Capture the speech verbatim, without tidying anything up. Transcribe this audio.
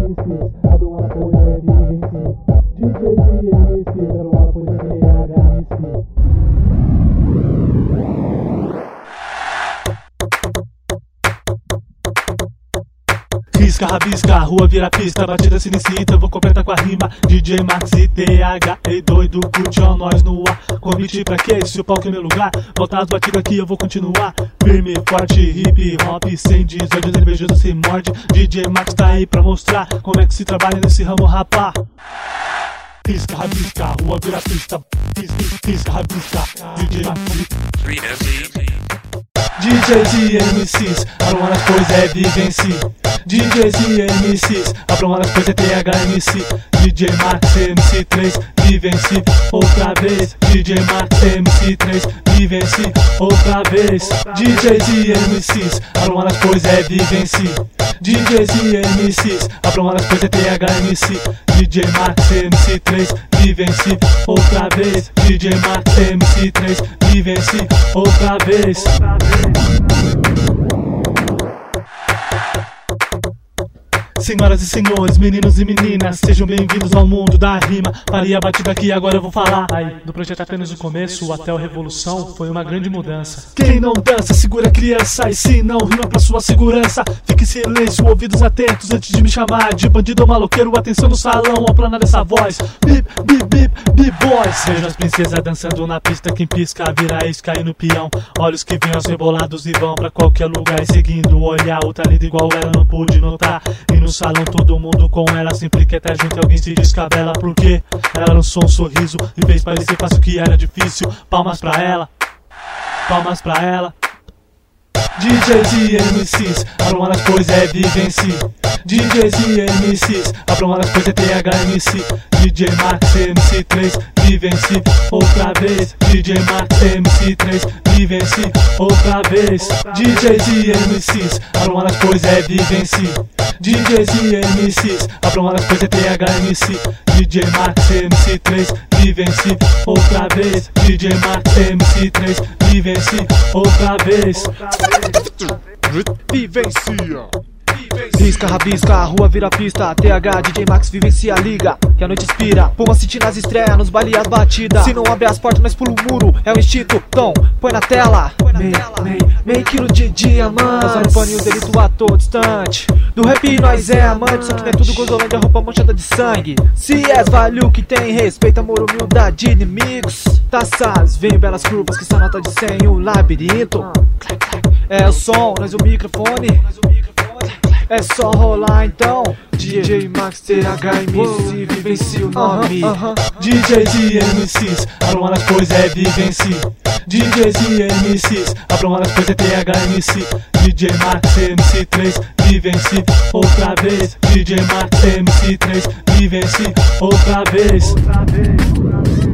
M Cs, abram a poeira e vivenciem. D Js e M Cs, abram a poeira T H M C. Risca, rabisca, a rua vira pista, batida se inicia, então vou completar com a rima. D J Max e T H, ei doido, curte ó nós no ar. Convite pra quê? Se o palco é meu lugar, volta as batidas aqui, eu vou continuar. Firme, forte, hip hop, sem desordem, invejoso se morde. D J Max tá aí pra mostrar como é que se trabalha nesse ramo, rapá. Risca, rabisca, a rua vira pista. Risca, risca, rabisca, D J Max. D Js e M Cs, abram as coisas é vivencie. D Js e M Cs, abram as coisas é T H M C. D J Max M C três, vivencie outra vez. D J Max M C três, vivencie outra vez. D Js e M Cs, abram as coisas é vivencie. D Js e M Cs, abram as coisas é T H M C. D J Max M C três, vivencie outra vez. D J Max M C três, vivencie outra vez. Senhoras e senhores, meninos e meninas, sejam bem-vindos ao mundo da rima. Parei a batida aqui, agora eu vou falar. Aí, do projeto apenas o começo até o Revolução, foi uma grande mudança. Quem não dança, segura a criança, e se não rima pra sua segurança, fique em silêncio, ouvidos atentos antes de me chamar de bandido ou maloqueiro. Atenção no salão, ao planar dessa voz. Bip, bip, bip, bip, boys. Vejam as princesas dançando na pista, quem pisca vira isca aí no peão. Olhos que vêm aos rebolados e vão pra qualquer lugar, seguindo o olhar. Outra linda igual ela não pude notar. E no salão todo mundo com ela, sempre que tá junto alguém se descabela. Porque ela lançou um sorriso e fez parecer fácil que era difícil. Palmas pra ela, palmas pra ela. D Js e M Cs, abram as coisas é vivencie. D Js e M Cs, abram as coisas é T H M C. D J Max M C três, vivencie outra vez. D J Max M C três, vivencie outra vez. D Js e M Cs, abram as coisas é vivencie. D Js e M Cs, abram as coisas é T H M C. D J Max M C três, vivencie outra vez. D J Max M C três, vivencie outra vez. Vivencia. Risca, rabisca, a rua vira pista. T H, D J Max, vivencia a liga que a noite inspira. Puma City nas estreias, nos baile as batidas. Se não abre as portas, nós pula o muro. É o instinto, tom, põe na tela. Meio, meio, meio quilo de diamante. Passando paninho dele do ator distante. Do rap nós é amante, só que não é tudo gozolândia, roupa manchada de sangue. Se és vale o que tem, respeito, amor, humildade, inimigos. Taças, vem belas curvas que são nota de cem, o labirinto. É o som, nós o microfone. É só rolar então. D J Max, T H M C, vivencie o nome. uh -huh, uh -huh. D Js e M Cs, abram as coisas é vivencie. D Js e M Cs, abram as coisas é T H M C. D J Max M C três, vivencie outra vez. D J Max M C três, vivencie outra vez.